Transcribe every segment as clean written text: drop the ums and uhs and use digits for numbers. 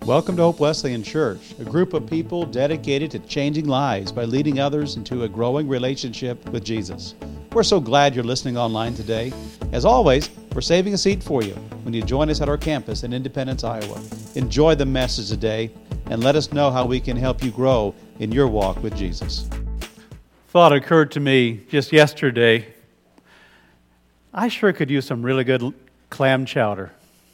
Welcome to Hope Wesleyan Church, a group of people dedicated to changing lives by leading others into a growing relationship with Jesus. We're so glad you're listening online today. As always, we're saving a seat for you when you join us at our campus in Independence, Iowa. Enjoy the message today and let us know how we can help you grow in your walk with Jesus. Thought occurred to me just yesterday. I sure could use some really good clam chowder.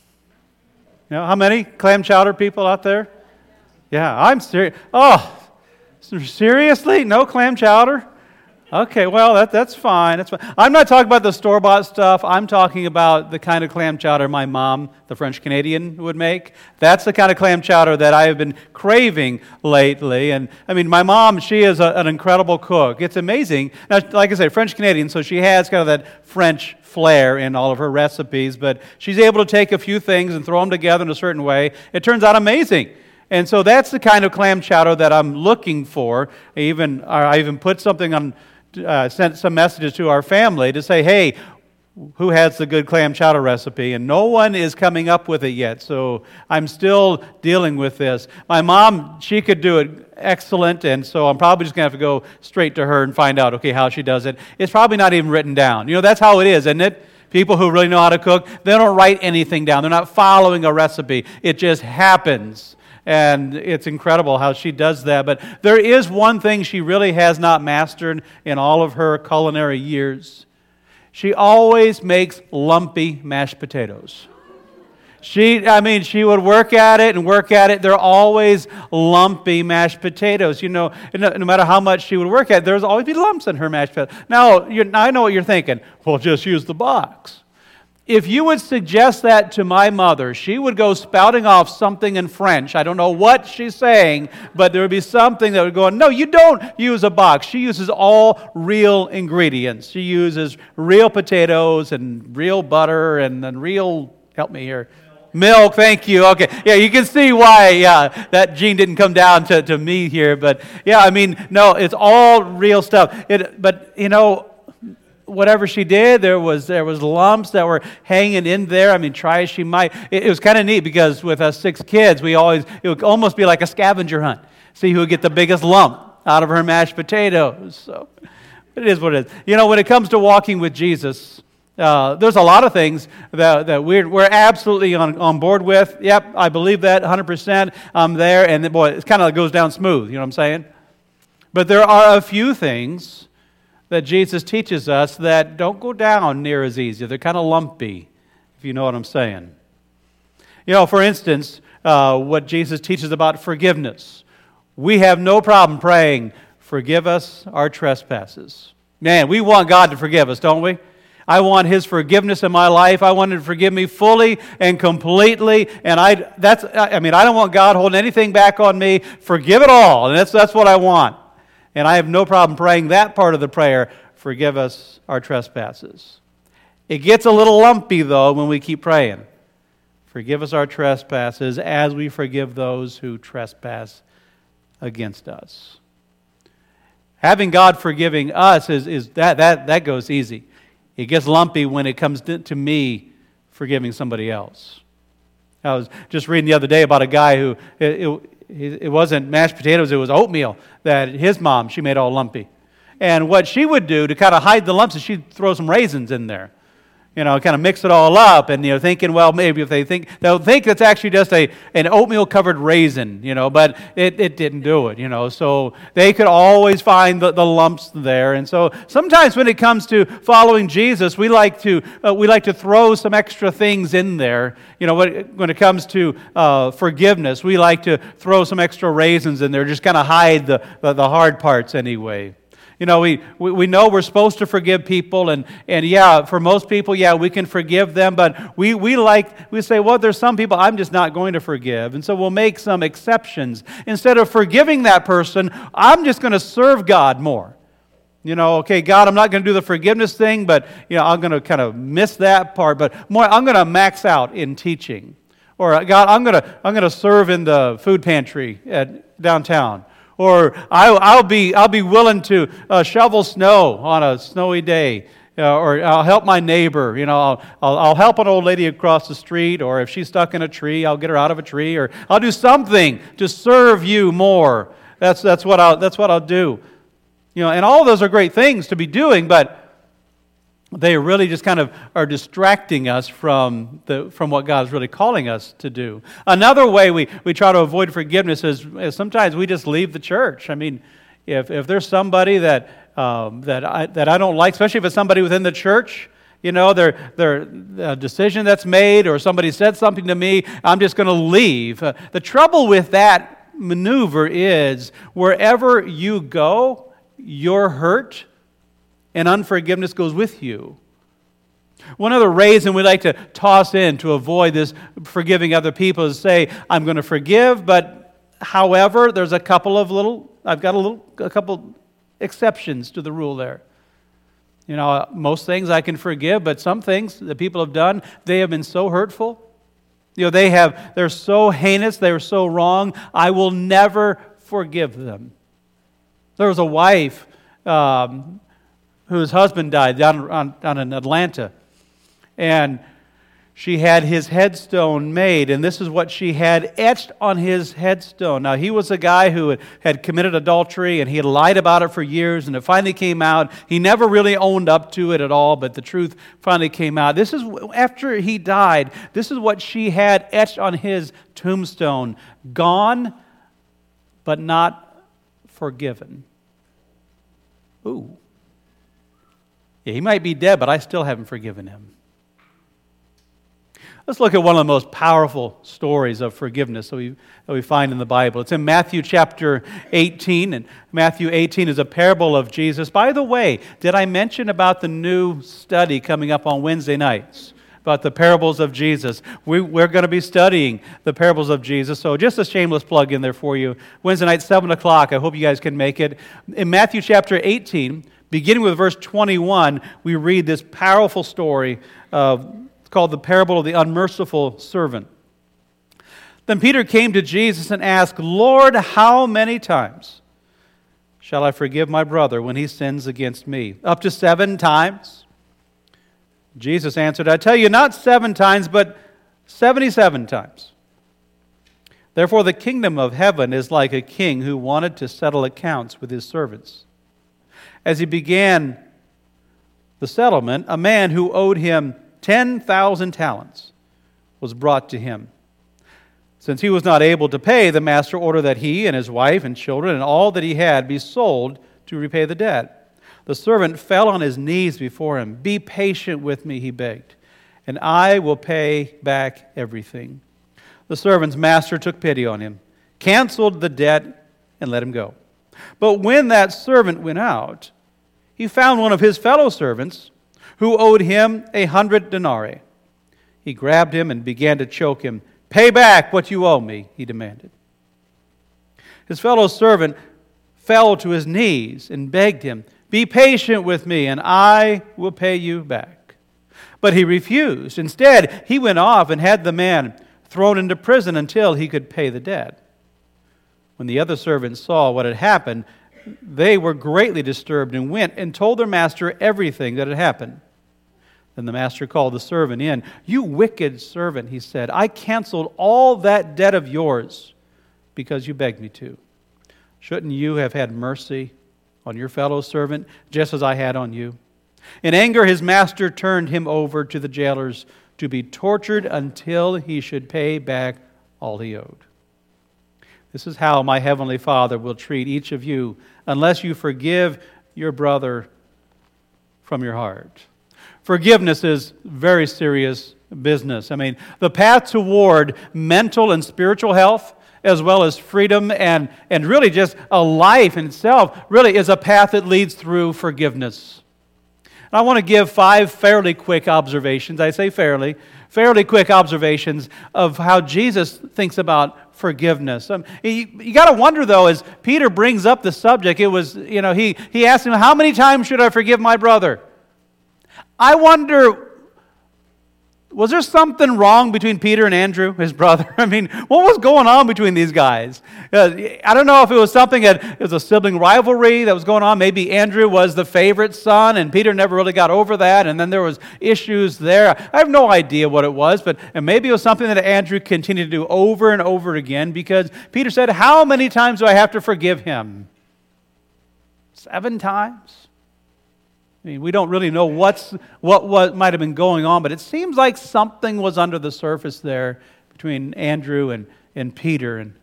You know, how many clam chowder people out there? Yeah, I'm serious. Oh, seriously? No clam chowder? Okay, well, that's fine. That's fine. I'm not talking about the store-bought stuff. I'm talking about the kind of clam chowder my mom, the French Canadian, would make. That's the kind of clam chowder that I have been craving lately. And, I mean, my mom, she is an incredible cook. It's amazing. Now, like I said, French Canadian, so she has kind of that French flair in all of her recipes, but she's able to take a few things and throw them together in a certain way. It turns out amazing. And so that's the kind of clam chowder that I'm looking for. I even put something on, sent some messages to our family to say, hey, who has the good clam chowder recipe? And no one is coming up with it yet, so I'm still dealing with this. My mom, she could do it excellent, and so I'm probably just going to have to go straight to her and find out, okay, how she does it. It's probably not even written down. You know, that's how it is, isn't it? People who really know how to cook, they don't write anything down. They're not following a recipe. It just happens. And it's incredible how she does that. But there is one thing she really has not mastered in all of her culinary years. She always makes lumpy mashed potatoes. She would work at it and work at it. They're always lumpy mashed potatoes. You know, no matter how much she would work at it, there's always be lumps in her mashed potatoes. Now, I know what you're thinking. Well, just use the box. If you would suggest that to my mother, she would go spouting off something in French. I don't know what she's saying, but there would be something that would go, no, you don't use a box. She uses all real ingredients. She uses real potatoes and real butter and then real, help me here, milk, thank you. Okay, yeah, you can see why that gene didn't come down to me here. But yeah, I mean, no, it's all real stuff. But you know, whatever she did, there was lumps that were hanging in there. I mean, try as she might. It was kind of neat because with us 6 kids, it would almost be like a scavenger hunt. See who would get the biggest lump out of her mashed potatoes. So it is what it is. You know, when it comes to walking with Jesus, there's a lot of things that we're absolutely on board with. Yep, I believe that 100%. I'm there, and boy, it kind of goes down smooth. You know what I'm saying? But there are a few things that Jesus teaches us that don't go down near as easy. They're kind of lumpy, if you know what I'm saying. You know, for instance, what Jesus teaches about forgiveness. We have no problem praying, forgive us our trespasses. Man, we want God to forgive us, don't we? I want His forgiveness in my life. I want Him to forgive me fully and completely. And I don't want God holding anything back on me. Forgive it all. And that's what I want. And I have no problem praying that part of the prayer, forgive us our trespasses. It gets a little lumpy, though, when we keep praying. Forgive us our trespasses as we forgive those who trespass against us. Having God forgiving us is that goes easy. It gets lumpy when it comes to me forgiving somebody else. I was just reading the other day about a guy who it wasn't mashed potatoes, it was oatmeal that his mom, she made all lumpy. And what she would do to kind of hide the lumps is she'd throw some raisins in there. You know, kind of mix it all up, and you know, thinking, well, maybe if they'll think it's actually just an oatmeal covered raisin, you know, but it didn't do it, you know. So they could always find the lumps there, and so sometimes when it comes to following Jesus, we like to throw some extra things in there. You know, when it comes to forgiveness, we like to throw some extra raisins in there, just kind of hide the hard parts anyway. You know, we know we're supposed to forgive people, and yeah, for most people, yeah, we can forgive them, but we say, well, there's some people I'm just not going to forgive, and so we'll make some exceptions. Instead of forgiving that person, I'm just going to serve God more. You know, okay, God, I'm not going to do the forgiveness thing, but you know, I'm going to kind of miss that part, but more, I'm going to max out in teaching. Or God, I'm going to serve in the food pantry at downtown. Or I'll be willing to shovel snow on a snowy day or I'll help my neighbor. I'll help an old lady across the street, or if she's stuck in a tree, I'll get her out of a tree, or I'll do something to serve you more. That's what I'll do. And all of those are great things to be doing, but they really just kind of are distracting us from what God's really calling us to do. Another way we try to avoid forgiveness is sometimes we just leave the church. I mean, if there's somebody that I don't like, especially if it's somebody within the church, their decision that's made, or somebody said something to me, I'm just going to leave. The trouble with that maneuver is wherever you go, you're hurt, and unforgiveness goes with you. One other reason we like to toss in to avoid this forgiving other people is say, I'm going to forgive, but however, there's a couple exceptions to the rule there. Most things I can forgive, but some things that people have done, they have been so hurtful. They're so heinous, they're so wrong, I will never forgive them. There was a wife whose husband died down in Atlanta, and she had his headstone made, and this is what she had etched on his headstone. Now, he was a guy who had committed adultery, and he had lied about it for years, and it finally came out. He never really owned up to it at all, but the truth finally came out. This is, after he died, this is what she had etched on his tombstone: gone, but not forgiven. Ooh. Yeah, he might be dead, but I still haven't forgiven him. Let's look at one of the most powerful stories of forgiveness that we find in the Bible. It's in Matthew chapter 18, and Matthew 18 is a parable of Jesus. By the way, did I mention about the new study coming up on Wednesday nights about the parables of Jesus? We're going to be studying the parables of Jesus, so just a shameless plug in there for you. Wednesday night, 7 o'clock. I hope you guys can make it. In Matthew chapter 18, beginning with verse 21, we read this powerful story called the parable of the unmerciful servant. Then Peter came to Jesus and asked, Lord, how many times shall I forgive my brother when he sins against me? Up to 7 times? Jesus answered, I tell you, not 7 times, but 77 times. Therefore the kingdom of heaven is like a king who wanted to settle accounts with his servants. As he began the settlement, a man who owed him 10,000 talents was brought to him. Since he was not able to pay, the master ordered that he and his wife and children and all that he had be sold to repay the debt. The servant fell on his knees before him. Be patient with me, he begged, and I will pay back everything. The servant's master took pity on him, canceled the debt, and let him go. But when that servant went out, he found one of his fellow servants who owed him 100 denarii. He grabbed him and began to choke him. Pay back what you owe me, he demanded. His fellow servant fell to his knees and begged him, be patient with me, and I will pay you back. But he refused. Instead, he went off and had the man thrown into prison until he could pay the debt. When the other servants saw what had happened, they were greatly disturbed and went and told their master everything that had happened. Then the master called the servant in. You wicked servant, he said, I canceled all that debt of yours because you begged me to. Shouldn't you have had mercy on your fellow servant just as I had on you? In anger, his master turned him over to the jailers to be tortured until he should pay back all he owed. This is how my heavenly Father will treat each of you unless you forgive your brother from your heart. Forgiveness is very serious business. I mean, the path toward mental and spiritual health, as well as freedom and really just a life in itself, really is a path that leads through forgiveness. And I want to give 5 fairly quick observations. I say fairly quick observations of how Jesus thinks about forgiveness. You got to wonder, though, as Peter brings up the subject, it was, he asked him, how many times should I forgive my brother? I wonder Was there something wrong between Peter and Andrew, his brother? I mean, what was going on between these guys? I don't know if it was something that it was a sibling rivalry that was going on. Maybe Andrew was the favorite son, and Peter never really got over that, and then there was issues there. I have no idea what it was, but maybe it was something that Andrew continued to do over and over again, because Peter said, "How many times do I have to forgive him? 7 times?" I mean, we don't really know what might have been going on, but it seems like something was under the surface there between Andrew and Peter.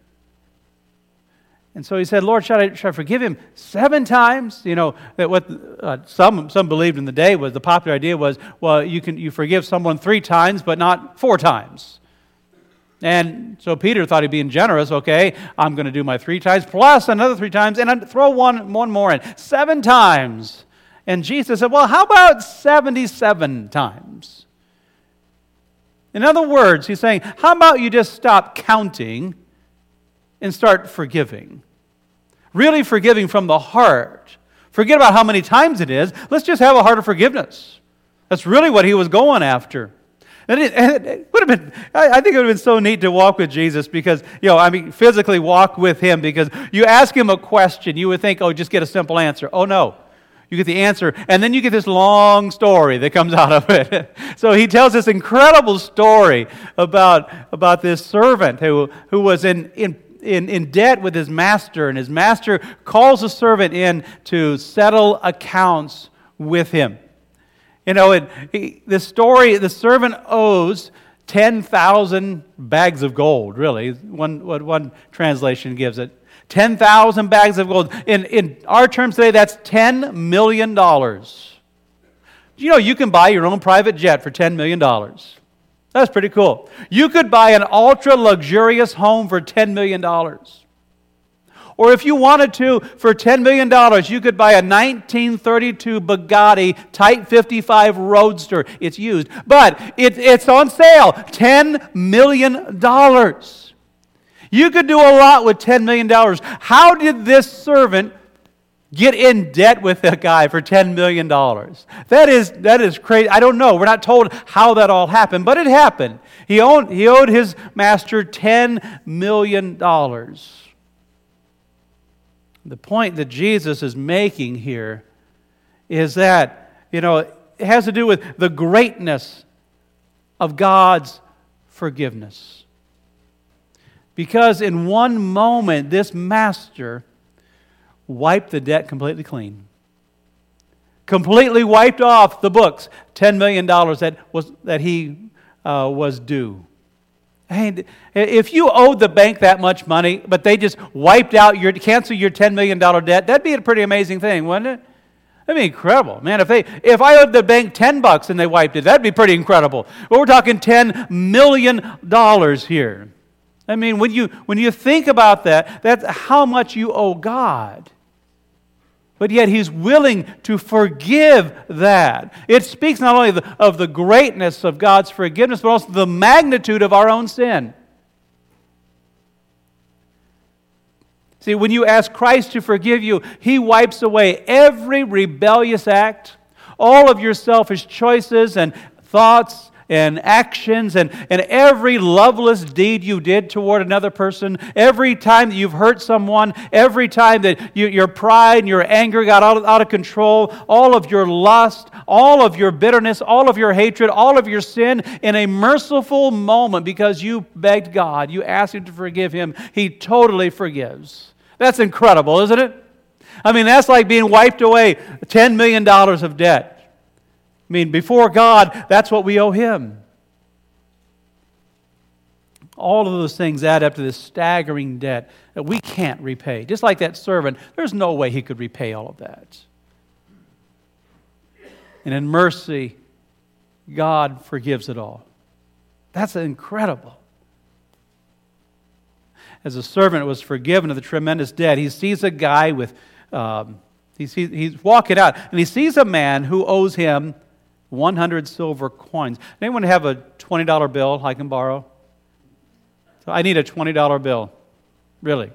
And so he said, "Lord, should I forgive him 7 times?" You know, that what some believed in the day was, the popular idea was, well, you forgive someone 3 times, but not 4 times. And so Peter thought he'd being generous. Okay, I'm going to do my 3 times plus another 3 times, and I'd throw one more in. 7 times. And Jesus said, "Well, how about 77 times?" In other words, he's saying, how about you just stop counting and start forgiving? Really forgiving from the heart. Forget about how many times it is. Let's just have a heart of forgiveness. That's really what he was going after. And it would have been, I think it would have been so neat to walk with Jesus, because, physically walk with him, because you ask him a question, you would think, oh, just get a simple answer. Oh, no. You get the answer, and then you get this long story that comes out of it. So he tells this incredible story about this servant who was in debt with his master, and his master calls the servant in to settle accounts with him. You know, the story, the servant owes 10,000 bags of gold, really. What one translation gives it. 10,000 bags of gold. In our terms today, that's $10 million. You know, you can buy your own private jet for $10 million. That's pretty cool. You could buy an ultra-luxurious home for $10 million. Or if you wanted to, for $10 million, you could buy a 1932 Bugatti Type 55 Roadster. It's used, but it's on sale. $10 million. You could do a lot with $10 million. How did this servant get in debt with a guy for $10 million? That is crazy. I don't know. We're not told how that all happened, but it happened. He owed his master $10 million. The point that Jesus is making here is that, it has to do with the greatness of God's forgiveness. Because in one moment, this master wiped the debt completely clean. Completely wiped off the books, $10 million that he was due. And if you owed the bank that much money, but they just cancel your $10 million debt, that'd be a pretty amazing thing, wouldn't it? That'd be incredible. Man, if I owed the bank $10 and they wiped it, that'd be pretty incredible. But we're talking $10 million here. I mean, when you think about that, that's how much you owe God. But yet He's willing to forgive that. It speaks not only of the greatness of God's forgiveness, but also the magnitude of our own sin. See, when you ask Christ to forgive you, He wipes away every rebellious act, all of your selfish choices and thoughts and actions, and every loveless deed you did toward another person, every time that you've hurt someone, every time that your pride and your anger got out of control, all of your lust, all of your bitterness, all of your hatred, all of your sin, in a merciful moment, because you begged God, you asked Him to forgive him, He totally forgives. That's incredible, isn't it? I mean, that's like being wiped away $10 million of debt. I mean, before God, that's what we owe Him. All of those things add up to this staggering debt that we can't repay. Just like that servant, there's no way he could repay all of that. And in mercy, God forgives it all. That's incredible. As a servant was forgiven of the tremendous debt, he sees a guy with, he's walking out, and he sees a man who owes him 100 silver coins. Anyone have a $20 bill I can borrow? So I need a $20 bill. Really.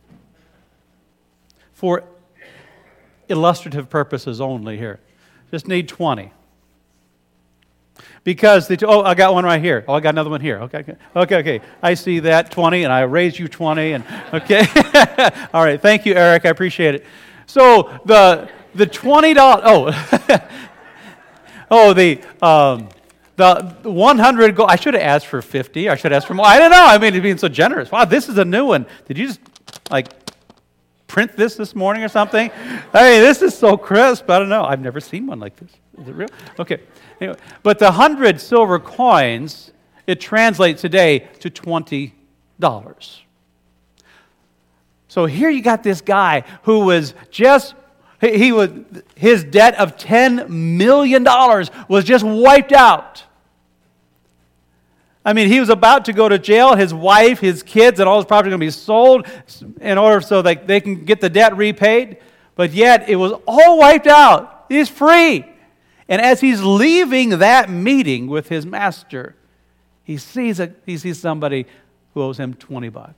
For illustrative purposes only here. Just need 20. Because I got one right here. Oh, I got another one here. Okay. I see that 20, and I raise you 20, and okay. All right. Thank you, Eric. I appreciate it. So the $20. The 100 gold. I should have asked for 50. I should have asked for more. I don't know. I mean, being so generous. Wow, this is a new one. Did you just print this morning or something? I mean, this is so crisp. I don't know. I've never seen one like this. Is it real? Okay. Anyway, but the 100 silver coins, it translates today to $20. So here you got this guy who was his debt of $10 million was just wiped out. I mean, he was about to go to jail. His wife, his kids, and all his property going to be sold in order so that they can get the debt repaid. But yet, it was all wiped out. He's free. And as he's leaving that meeting with his master, he sees somebody who owes him $20.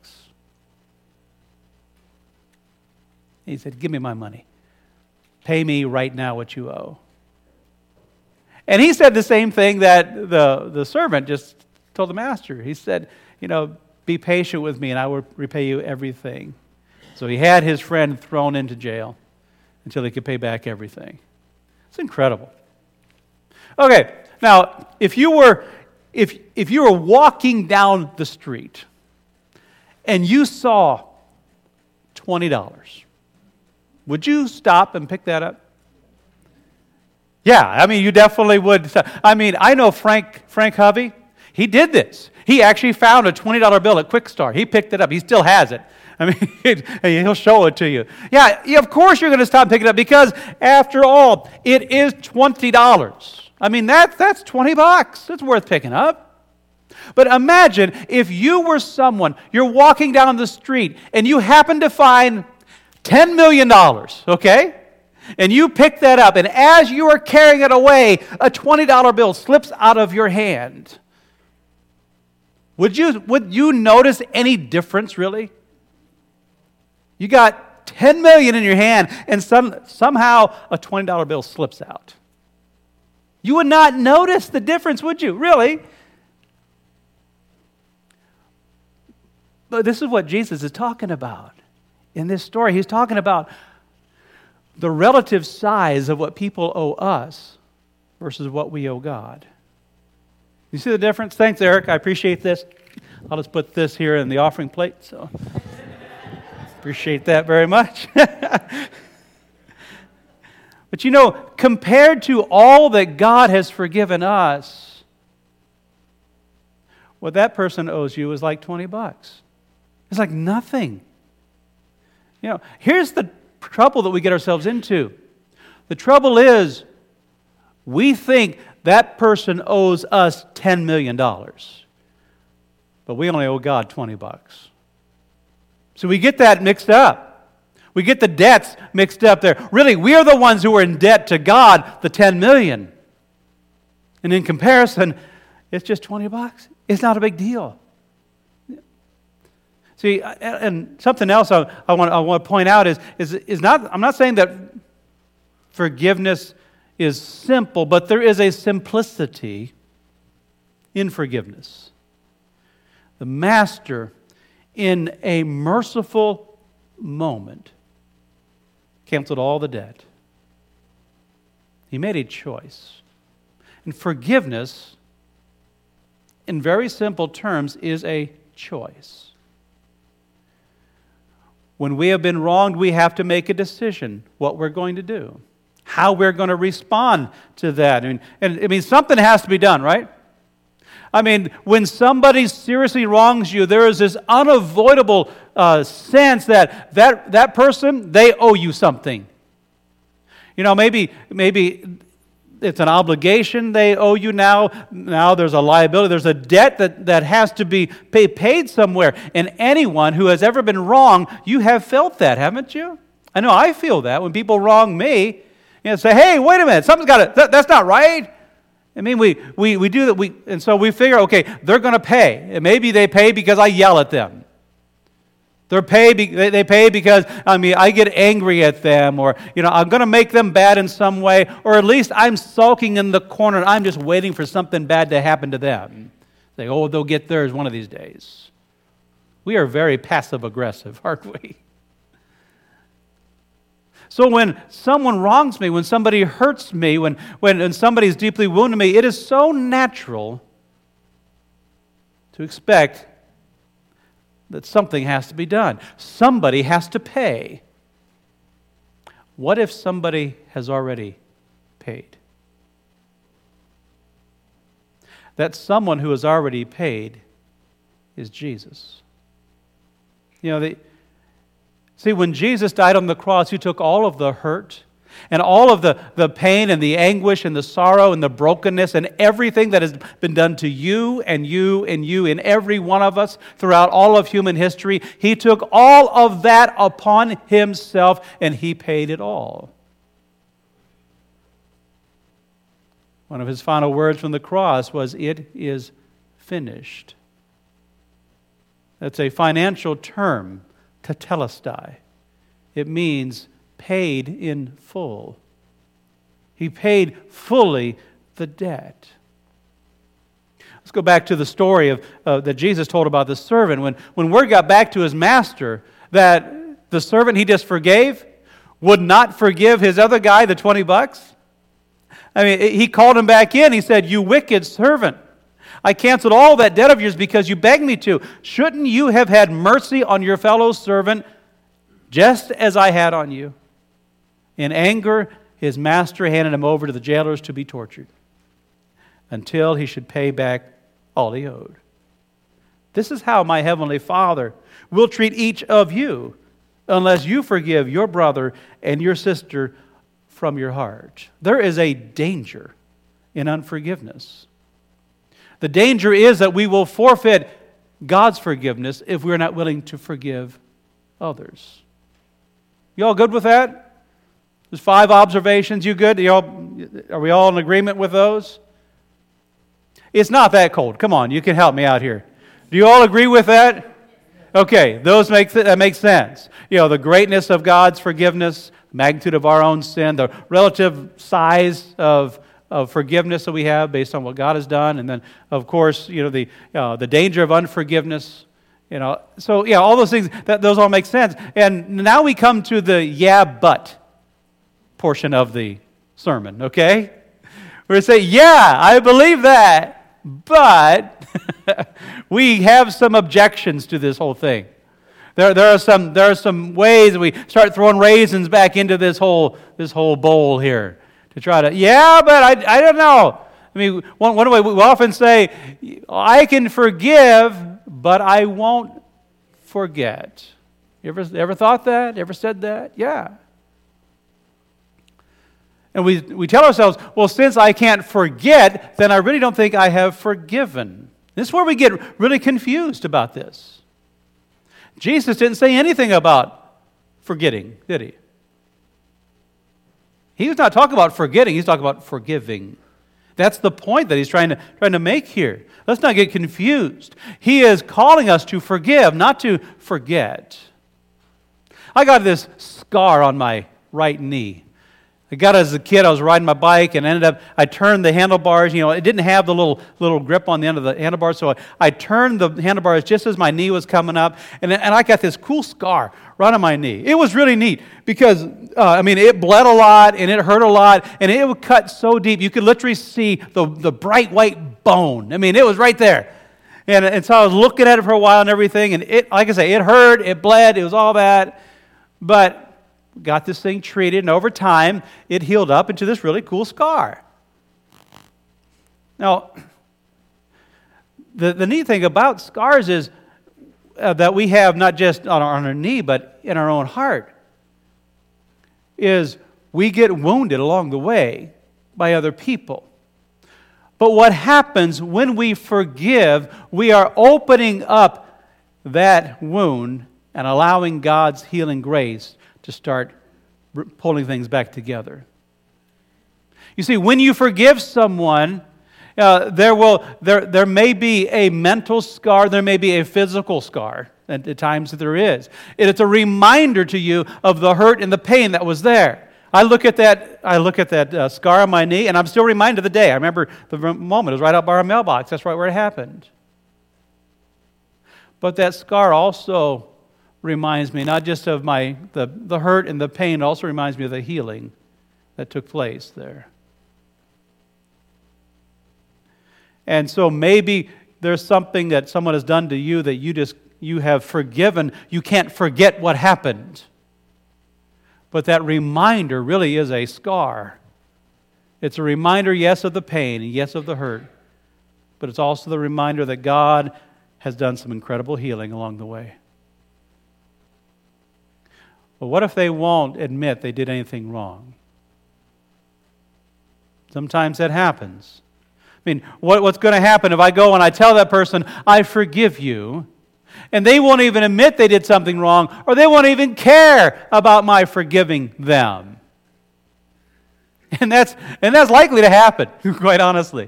He said, "Give me my money. Pay me right now what you owe." And he said the same thing that the servant just told the master. He said, "Be patient with me and I will repay you everything." So he had his friend thrown into jail until he could pay back everything. It's incredible. Okay, now if you were walking down the street and you saw $20, would you stop and pick that up? Yeah, I mean, you definitely would. I mean, I know Frank Hovey. He did this. He actually found a $20 bill at Quick Start. He picked it up. He still has it. I mean, he'll show it to you. Yeah, of course you're going to stop and pick it up because, after all, it is $20. I mean, that's $20. It's worth picking up. But imagine if you were someone, you're walking down the street, and you happen to find $10 million, okay? And you pick that up, and as you are carrying it away, a $20 bill slips out of your hand. Would you notice any difference, really? You got $10 million in your hand, and somehow a $20 bill slips out. You would not notice the difference, would you? Really? But this is what Jesus is talking about in this story. He's talking about the relative size of what people owe us versus what we owe God. You see the difference? Thanks, Eric. I appreciate this. I'll just put this here in the offering plate. So appreciate that very much. But compared to all that God has forgiven us, what that person owes you is like $20. It's like nothing. Here's the trouble that we get ourselves into. The trouble is, we think that person owes us $10 million. But we only owe God $20. So we get that mixed up. We get the debts mixed up there. Really, we are the ones who are in debt to God, the $10 million. And in comparison, it's just $20. It's not a big deal. See, and something else I want to point out is not. I'm not saying that forgiveness is simple, but there is a simplicity in forgiveness. The Master, in a merciful moment, canceled all the debt. He made a choice. And forgiveness, in very simple terms, is a choice. When we have been wronged, we have to make a decision what we're going to do, how we're going to respond to that. I mean, something has to be done, right? I mean, when somebody seriously wrongs you, there is this unavoidable sense that person, they owe you something. Maybe it's an obligation they owe you now. Now there's a liability. There's a debt that has to be paid somewhere. And anyone who has ever been wrong, you have felt that, haven't you? I know I feel that when people wrong me. Say, hey, wait a minute, something's got to, that's not right. I mean, we do that, and so we figure, okay, they're going to pay. And maybe they pay because I yell at them. They pay because, I get angry at them, or, I'm going to make them bad in some way, or at least I'm sulking in the corner and I'm just waiting for something bad to happen to them. They'll get theirs one of these days. We are very passive-aggressive, aren't we? So when someone wrongs me, when somebody hurts me, when somebody's deeply wounded me, it is so natural to expect that something has to be done. Somebody has to pay. What if somebody has already paid? That someone who has already paid is Jesus. See, when Jesus died on the cross, He took all of the hurt and all of the pain and the anguish and the sorrow and the brokenness and everything that has been done to you and you and you and every one of us throughout all of human history. He took all of that upon Himself and He paid it all. One of His final words from the cross was, "It is finished." That's a financial term, tetelestai. It means paid in full. He paid fully the debt. Let's go back to the story that Jesus told about the servant. When word got back to his master that the servant he just forgave would not forgive his other guy the $20. He called him back in. He said, "You wicked servant. I canceled all that debt of yours because you begged me to. Shouldn't you have had mercy on your fellow servant just as I had on you?" In anger, his master handed him over to the jailers to be tortured until he should pay back all he owed. This is how my heavenly Father will treat each of you unless you forgive your brother and your sister from your heart. There is a danger in unforgiveness. The danger is that we will forfeit God's forgiveness if we're not willing to forgive others. You all good with that? There's 5 observations. You good? Are we all in agreement with those? It's not that cold. Come on, you can help me out here. Do you all agree with that? Okay, that makes sense. The greatness of God's forgiveness, magnitude of our own sin, the relative size of forgiveness that we have based on what God has done, and then, of course, the danger of unforgiveness. So all those things, those all make sense. And now we come to the but portion of the sermon, okay? We're going to say, I believe that, but we have some objections to this whole thing. There are some ways that we start throwing raisins back into this whole bowl here to try to, but I don't know. One way we often say, I can forgive, but I won't forget. You ever thought that? Ever said that? Yeah. And we tell ourselves, well, since I can't forget, then I really don't think I have forgiven. This is where we get really confused about this. Jesus didn't say anything about forgetting, did He? He was not talking about forgetting. He's talking about forgiving. That's the point that He's trying to make here. Let's not get confused. He is calling us to forgive, not to forget. I got this scar on my right knee. I got it as a kid. I was riding my bike and I turned the handlebars. It didn't have the little grip on the end of the handlebars, so I turned the handlebars just as my knee was coming up, and I got this cool scar right on my knee. It was really neat because, it bled a lot and it hurt a lot, and it would cut so deep you could literally see the bright white bone. It was right there. And so I was looking at it for a while and everything, and it, like I say, it hurt, it bled, it was all that, but got this thing treated, and over time, it healed up into this really cool scar. Now, the neat thing about scars is that we have not just on our knee, but in our own heart, is we get wounded along the way by other people. But what happens when we forgive, we are opening up that wound and allowing God's healing grace to start pulling things back together. You see, when you forgive someone, there may be a mental scar, there may be a physical scar, and at times that there is. It's a reminder to you of the hurt and the pain that was there. I look at that scar on my knee, and I'm still reminded of the day. I remember the moment. It was right out by our mailbox. That's right where it happened. But that scar also reminds me not just of the hurt and the pain, it also reminds me of the healing that took place there. And so maybe there's something that someone has done to you that you have forgiven. You can't forget what happened. But that reminder really is a scar. It's a reminder, yes, of the pain and yes, of the hurt. But it's also the reminder that God has done some incredible healing along the way. But what if they won't admit they did anything wrong? Sometimes that happens. I mean, what's going to happen if I go and I tell that person, I forgive you, and they won't even admit they did something wrong, or they won't even care about my forgiving them? And that's likely to happen, quite honestly.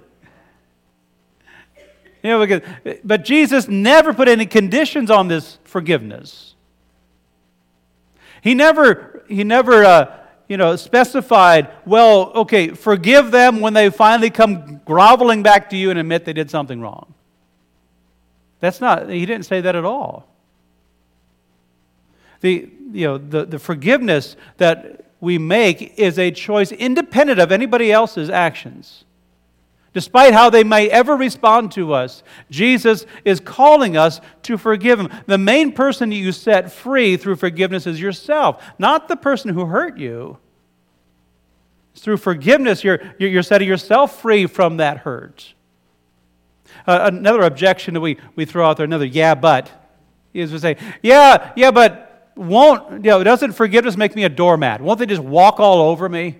But Jesus never put any conditions on this forgiveness. He never specified, well, okay, forgive them when they finally come groveling back to you and admit they did something wrong. He didn't say that at all. The forgiveness that we make is a choice independent of anybody else's actions. Despite how they may ever respond to us, Jesus is calling us to forgive them. The main person you set free through forgiveness is yourself, not the person who hurt you. Through forgiveness, you're setting yourself free from that hurt. Another objection that we throw out there, another yeah, but, is to say, yeah, but doesn't forgiveness make me a doormat? Won't they just walk all over me?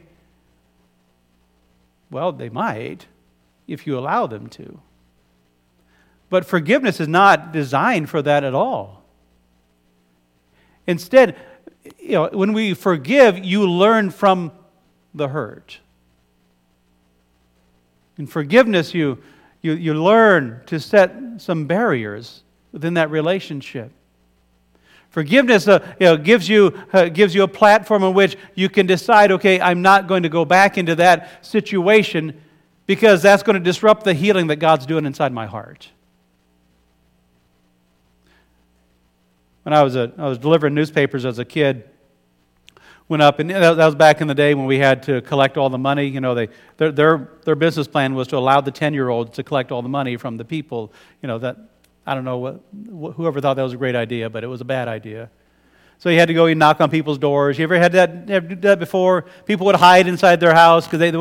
Well, they might, if you allow them to. But forgiveness is not designed for that at all. Instead, when we forgive, you learn from the hurt. In forgiveness, you learn to set some barriers within that relationship. Forgiveness gives you a platform on which you can decide, okay, I'm not going to go back into that situation because that's going to disrupt the healing that God's doing inside my heart. When I was delivering newspapers as a kid, went up, and that was back in the day when we had to collect all the money. Their business plan was to allow the 10-year-olds to collect all the money from the people. That I don't know whoever thought that was a great idea, but it was a bad idea. So you had to go and knock on people's doors. You ever had that before? People would hide inside their house because they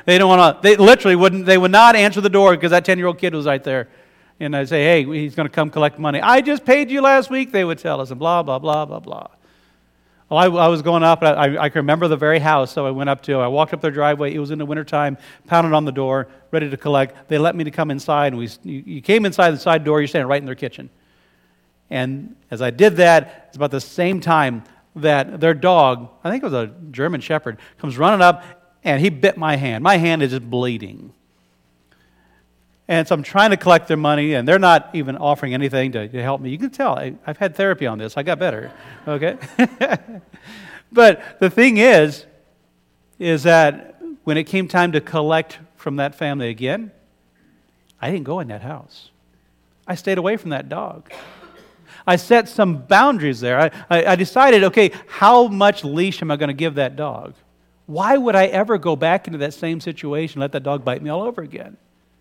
would not answer the door because that 10-year-old kid was right there. And I'd say, hey, he's going to come collect money. I just paid you last week, they would tell us, and blah, blah, blah, blah, blah. Well, I was going up, I can remember the very house, so I walked up their driveway. It was in the wintertime, pounded on the door, ready to collect. They let me to come inside, and you came inside the side door, you're standing right in their kitchen. And as I did that, it's about the same time that their dog, I think it was a German Shepherd, comes running up, and he bit my hand. My hand is just bleeding. And so I'm trying to collect their money, and they're not even offering anything to help me. You can tell, I've had therapy on this. I got better, okay? But the thing is that when it came time to collect from that family again, I didn't go in that house. I stayed away from that dog. I set some boundaries there. I decided, okay, how much leash am I going to give that dog? Why would I ever go back into that same situation and let that dog bite me all over again?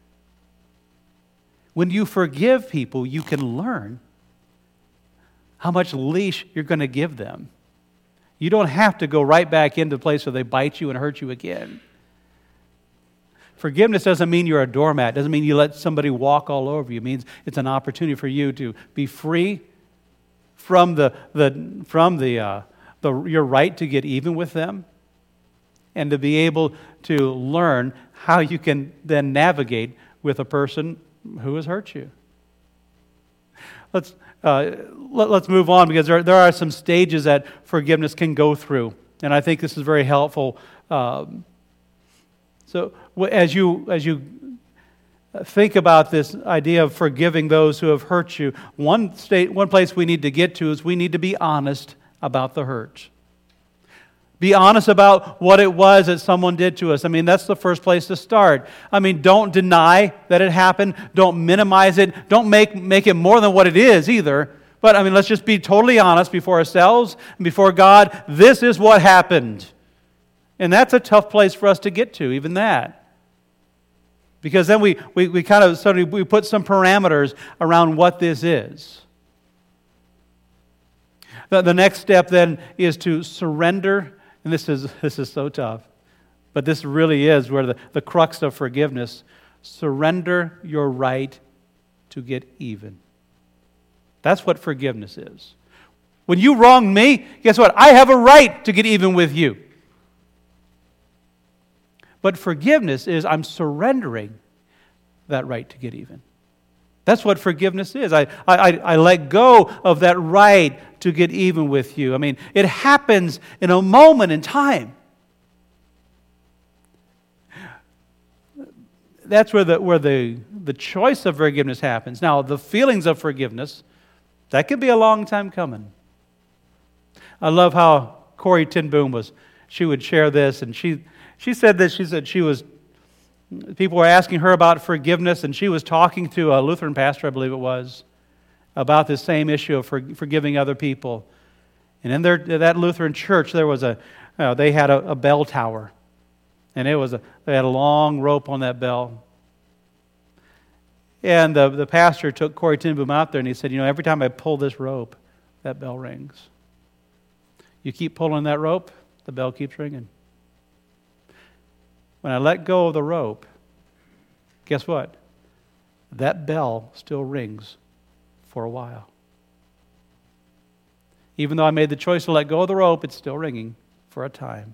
When you forgive people, you can learn how much leash you're going to give them. You don't have to go right back into the place where they bite you and hurt you again. Forgiveness doesn't mean you're a doormat. It doesn't mean you let somebody walk all over you. It means it's an opportunity for you to be free from your right to get even with them, and to be able to learn how you can then navigate with a person who has hurt you. Let's move on, because there are some stages that forgiveness can go through, and I think this is very helpful. So as you think about this idea of forgiving those who have hurt you. One place we need to get to is we need to be honest about the hurt. Be honest about what it was that someone did to us. I mean, that's the first place to start. I mean, don't deny that it happened. Don't minimize it. Don't make it more than what it is either. But, I mean, let's just be totally honest before ourselves and before God. This is what happened. And that's a tough place for us to get to, even that. Because then we kind of suddenly we put some parameters around what this is. The next step then is to surrender. And this is so tough. But this really is where the crux of forgiveness. Surrender your right to get even. That's what forgiveness is. When you wrong me, guess what? I have a right to get even with you. But forgiveness is I'm surrendering that right to get even. That's what forgiveness is. I let go of that right to get even with you. I mean, it happens in a moment in time. That's where the choice of forgiveness happens. Now, the feelings of forgiveness, that could be a long time coming. I love how Corrie ten Boom she would share this, and she said this. She said people were asking her about forgiveness, and she was talking to a Lutheran pastor, I believe it was, about this same issue of forgiving other people. And in that Lutheran church, there was they had a bell tower, and they had a long rope on that bell. And the pastor took Corrie ten Boom out there, and he said, every time I pull this rope, that bell rings. You keep pulling that rope, the bell keeps ringing. When I let go of the rope, guess what? That bell still rings for a while. Even though I made the choice to let go of the rope, it's still ringing for a time.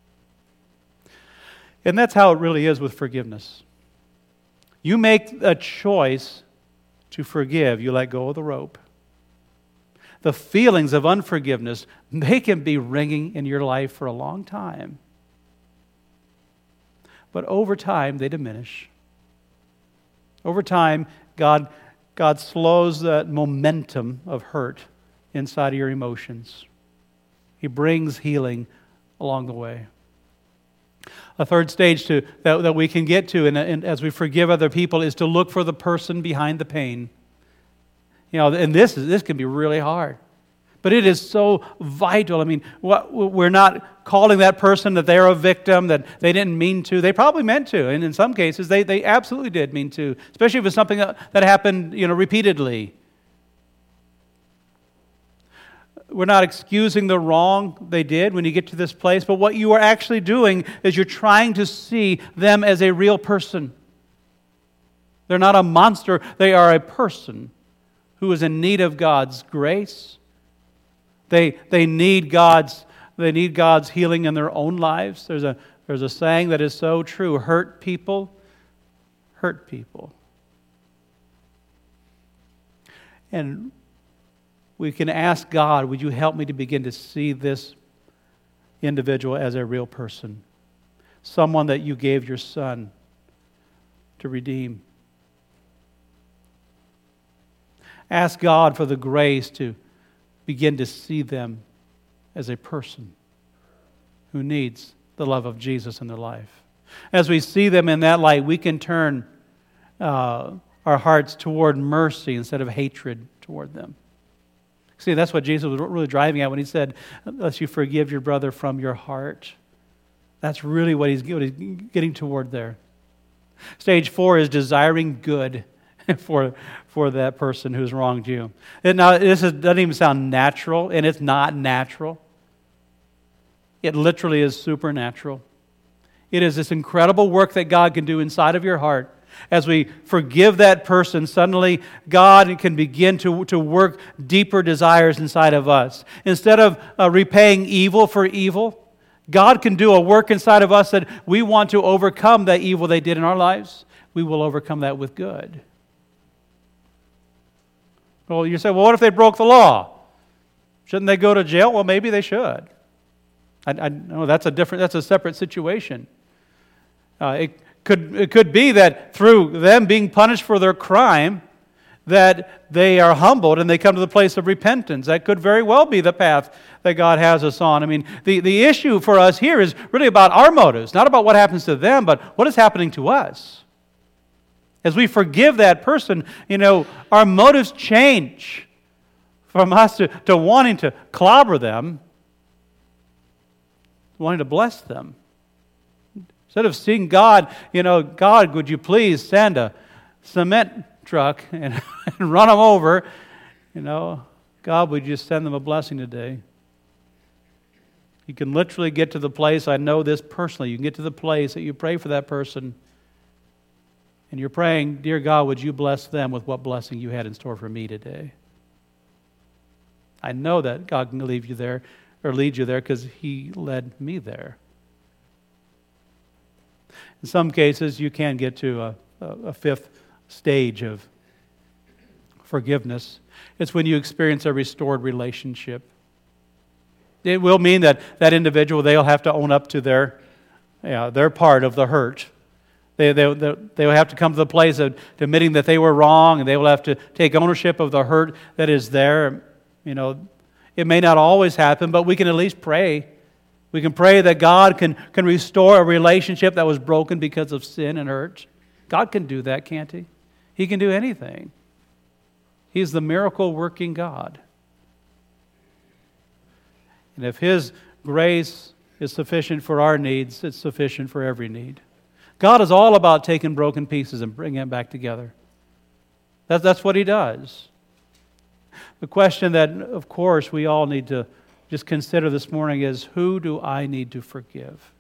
And that's how it really is with forgiveness. You make a choice to forgive, you let go of the rope. The feelings of unforgiveness, they can be ringing in your life for a long time. But over time, they diminish. Over time, God slows that momentum of hurt inside of your emotions. He brings healing along the way. A third stage that we can get to, and as we forgive other people, is to look for the person behind the pain. And this can be really hard. But it is so vital. I mean, we're not calling that person that they're a victim, that they didn't mean to. They probably meant to, and in some cases, they absolutely did mean to, especially if it's something that happened, repeatedly. We're not excusing the wrong they did when you get to this place, but what you are actually doing is you're trying to see them as a real person. They're not a monster. They are a person who is in need of God's grace. They need God's healing in their own lives. There's a saying that is so true: hurt people hurt people. And we can ask God, would you help me to begin to see this individual as a real person? Someone that you gave your Son to redeem. Ask God for the grace to begin to see them as a person who needs the love of Jesus in their life. As we see them in that light, we can turn our hearts toward mercy instead of hatred toward them. See, that's what Jesus was really driving at when he said, unless you forgive your brother from your heart. That's really what he's getting toward there. Stage 4 is desiring good for that person who's wronged you. Now, doesn't even sound natural, and it's not natural. It literally is supernatural. It is this incredible work that God can do inside of your heart. As we forgive that person, suddenly God can begin to work deeper desires inside of us. Instead of repaying evil for evil, God can do a work inside of us that we want to overcome that evil they did in our lives. We will overcome that with good. Well, you say, well, what if they broke the law? Shouldn't they go to jail? Well, maybe they should. I know that's a separate situation. It It could be that through them being punished for their crime, that they are humbled and they come to the place of repentance. That could very well be the path that God has us on. I mean, the issue for us here is really about our motives, not about what happens to them, but what is happening to us. As we forgive that person, our motives change from us to wanting to clobber them, wanting to bless them. Instead of seeing God, God, would you please send a cement truck and run them over, God, would you send them a blessing today? You can literally get to the place, I know this personally, you can get to the place that you pray for that person and you're praying, dear God, would you bless them with what blessing you had in store for me today? I know that God can leave you there or lead you there because He led me there. In some cases, you can get to a fifth stage of forgiveness. It's when you experience a restored relationship. It will mean that individual, they'll have to own up to their part of the hurt. They will have to come to the place of admitting that they were wrong, and they will have to take ownership of the hurt that is there. It may not always happen, but we can at least pray. We can pray that God can restore a relationship that was broken because of sin and hurt. God can do that, can't He? He can do anything. He's the miracle-working God. And if His grace is sufficient for our needs, it's sufficient for every need. God is all about taking broken pieces and bringing them back together. That's what He does. The question that, of course, we all need to just consider this morning is, who do I need to forgive?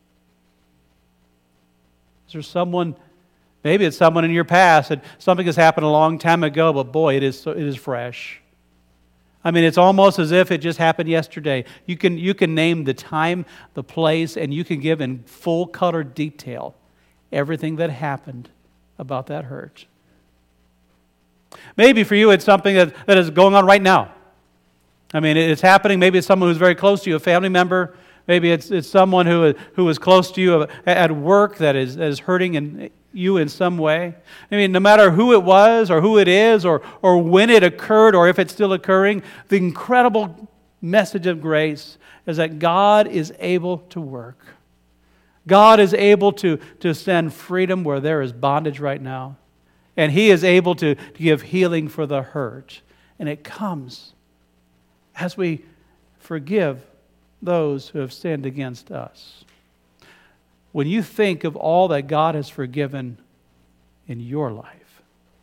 Is there someone, maybe it's someone in your past, that something has happened a long time ago, but boy, it is fresh. I mean, it's almost as if it just happened yesterday. You can name the time, the place, and you can give in full color detail everything that happened about that hurt. Maybe for you it's something that is going on right now. I mean, it's happening. Maybe it's someone who's very close to you, a family member. Maybe it's someone who is close to you at work that is hurting you in some way. I mean, no matter who it was or who it is or when it occurred or if it's still occurring, the incredible message of grace is that God is able to work. God is able to send freedom where there is bondage right now. And He is able to give healing for the hurt. And it comes as we forgive those who have sinned against us. When you think of all that God has forgiven in your life,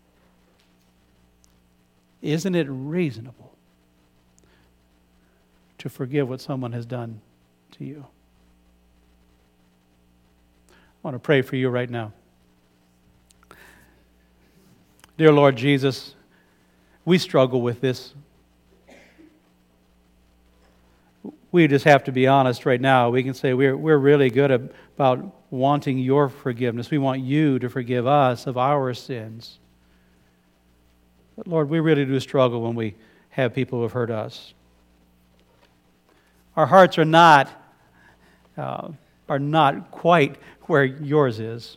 isn't it reasonable to forgive what someone has done to you? I want to pray for you right now. Dear Lord Jesus, we struggle with this. We just have to be honest right now. We can say we're really good about wanting your forgiveness. We want you to forgive us of our sins. But Lord, we really do struggle when we have people who have hurt us. Our hearts are not quite where yours is.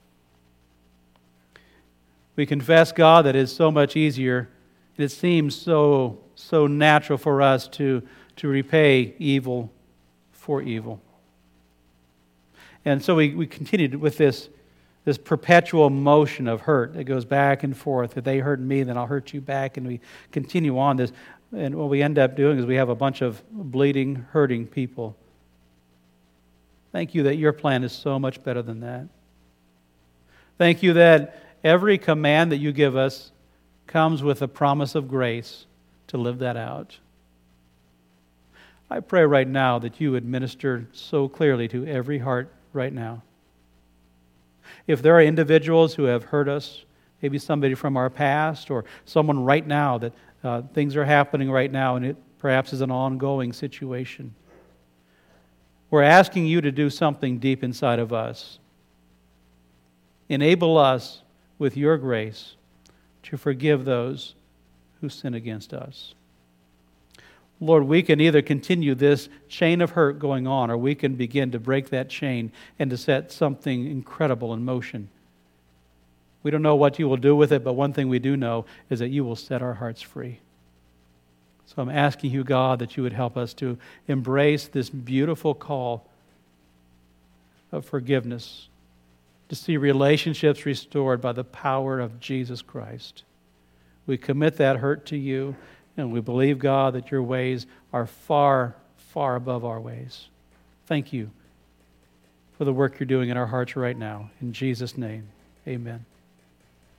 We confess, God, that it is so much easier. It seems so natural for us to repay evil for evil. And so we continued with this perpetual motion of hurt that goes back and forth. If they hurt me, then I'll hurt you back. And we continue on this. And what we end up doing is we have a bunch of bleeding, hurting people. Thank you that your plan is so much better than that. Thank you that every command that you give us comes with a promise of grace to live that out. I pray right now that you would minister so clearly to every heart right now. If there are individuals who have hurt us, maybe somebody from our past or someone right now that things are happening right now and it perhaps is an ongoing situation, we're asking you to do something deep inside of us. Enable us with your grace to forgive those who sin against us. Lord, we can either continue this chain of hurt going on, or we can begin to break that chain and to set something incredible in motion. We don't know what you will do with it, but one thing we do know is that you will set our hearts free. So I'm asking you, God, that you would help us to embrace this beautiful call of forgiveness, to see relationships restored by the power of Jesus Christ. We commit that hurt to you, and we believe, God, that your ways are far, far above our ways. Thank you for the work you're doing in our hearts right now. In Jesus' name, amen.